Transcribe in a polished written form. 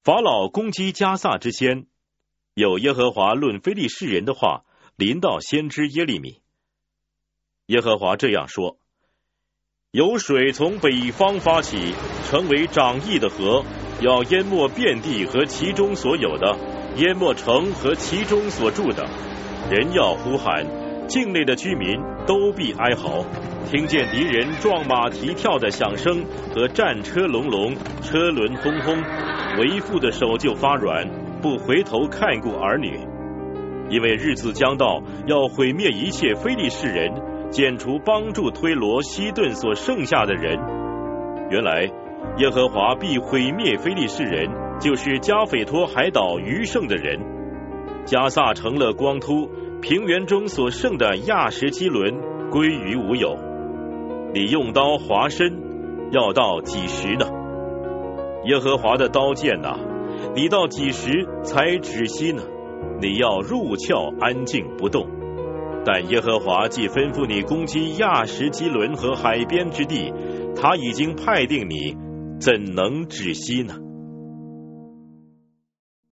法老攻击加萨之先，有耶和华论非利士人的话临到先知耶利米。耶和华这样说：有水从北方发起，成为涨溢的河，要淹没遍地和其中所有的，淹没城和其中所住的。人要呼喊，境内的居民都必哀嚎。听见敌人撞马蹄跳的响声和战车隆隆，车轮轰轰，为父的手就发软，不回头看顾儿女。因为日子将到，要毁灭一切非利士人，剪除帮助推罗、西顿所剩下的人。原来耶和华必毁灭非利士人，就是加斐托海岛余剩的人。加萨成了光秃，平原中所剩的亚什基伦归于无有。你用刀划身，要到几时呢？耶和华的刀剑啊，你到几时才止息呢？你要入鞘安静不动。但耶和华既吩咐你攻击亚什基伦和海边之地，他已经派定你，怎能止息呢？